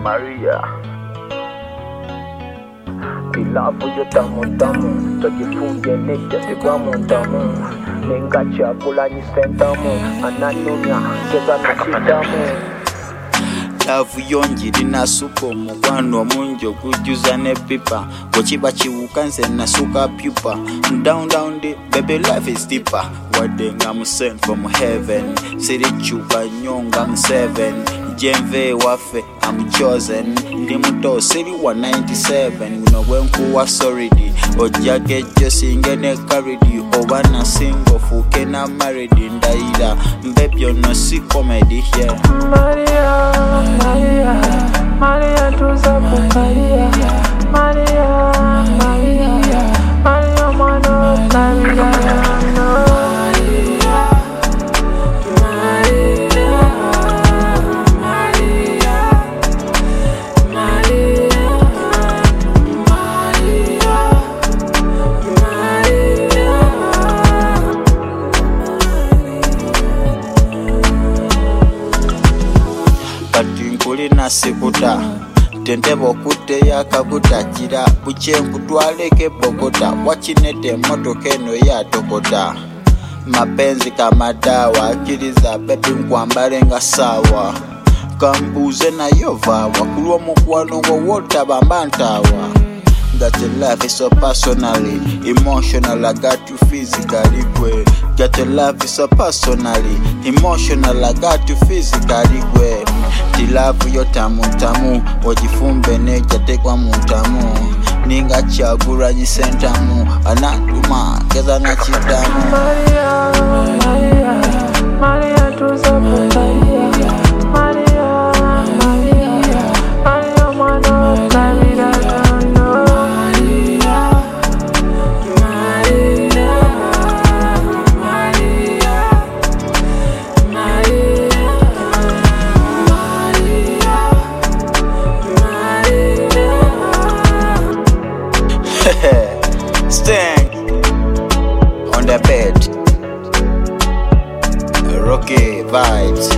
Maria. Ilavu yo tamu tamu, tojifunge necha sigwamu tamu. Nenga chakula ni sentamu, ananunya keza na chitamu. Lavu yonji lina suko mugwano munjo kujuza ne pipa. Wachiba chiwuka nze nasuka pupa. Down down the baby life is deeper. Wade I'm sent from heaven. Siri chupa nyonga I'm 7. Jenve wafe I'm chosen. Ndimuto siri 197. Unogwenku wa soridi. Ojage josingene karidi. Obana single fuke na maridi. Ndaida mbebyo no si comedy here. Maria tuzapo Maria mano Maria Katinkuli nasikuta tendebo kute yakakutakira buchenku twaleke Bogota wachinete motoka eno ya tokota mapenzi kama dawa akiliza bebi nkwambale nga sawa kambuze na yova wakulwa mukwano wota bambantawa. Got your life is so personally, emotional, I got you physically, way. Got your life is so personally, emotional, I got you physically, way. Tilavu yo tamu tamu, wajifumbe neja tekwa mutamu. Ninga chagura jisentamu, anatuma, keza na chitamu. Maria tuzapo Maria mano Maria. Stand on the bed. Rocky vibes.